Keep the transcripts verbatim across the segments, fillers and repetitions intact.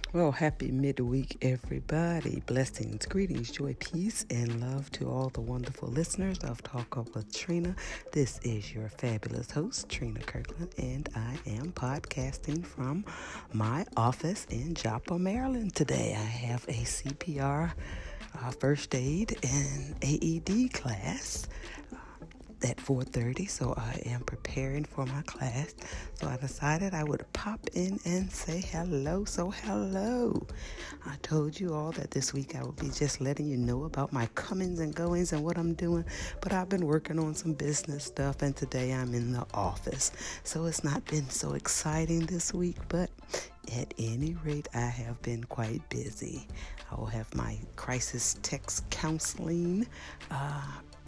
Well, happy midweek, everybody. Blessings, greetings, joy, peace, and love to all the wonderful listeners of Talk Up with Trina. This is your fabulous host, Trina Kirkland, and I am podcasting from my office in Joppa, Maryland. Today, I have a C P R, uh, first aid, and A E D class at four thirty, so I am preparing for my class. So I decided I would pop in and say hello. So hello. I told you all that this week I would be just letting you know about my comings and goings and what I'm doing, but I've been working on some business stuff, and today I'm in the office. So it's not been so exciting this week, but at any rate, I have been quite busy. I will have my crisis text counseling uh,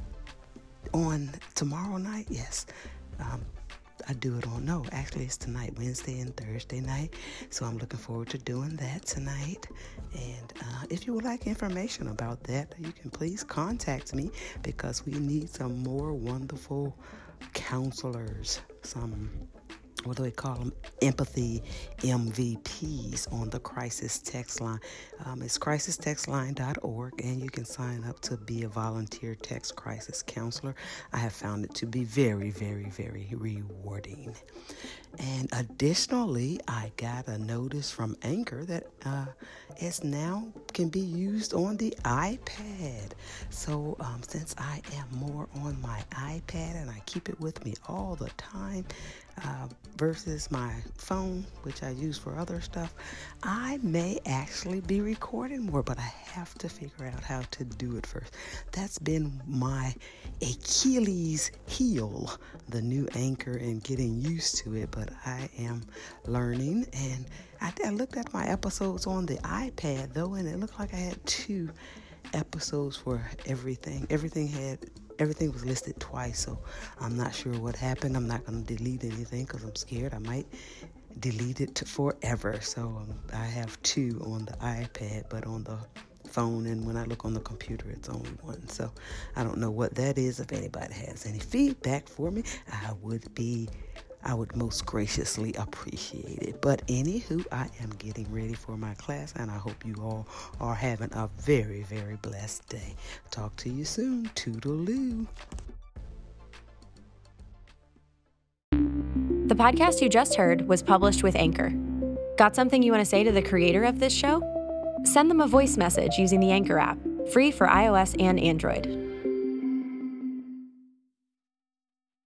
on tomorrow night. Yes, um, I do it on, no, actually it's tonight, Wednesday and Thursday night. So I'm looking forward to doing that tonight. And uh, if you would like information about that, you can please contact me, because we need some more wonderful counselors, some, what do they call them? Empathy M V Ps on the crisis text line. Um, it's crisis text line dot org, and you can sign up to be a volunteer text crisis counselor. I have found it to be very, very, very rewarding. And additionally, I got a notice from Anchor that uh, it's now can be used on the iPad. So um, since I am more on my iPad and I keep it with me all the time, uh, versus my phone, which I use for other stuff, I may actually be recording more, but I have to figure out how to do it first. That's been my Achilles heel, the new Anchor, and getting used to it, but I am learning. And I, I looked at my episodes on the iPad though, and it looked like I had two episodes for everything. Everything had Everything was listed twice, so I'm not sure what happened. I'm not going to delete anything because I'm scared I might delete it forever. So um, I have two on the iPad, but on the phone, and when I look on the computer, it's only one. So I don't know what that is. If anybody has any feedback for me, I would be I would most graciously appreciate it. But anywho, I am getting ready for my class, and I hope you all are having a very, very blessed day. Talk to you soon. Toodaloo. The podcast you just heard was published with Anchor. Got something you want to say to the creator of this show? Send them a voice message using the Anchor app, free for iOS and Android.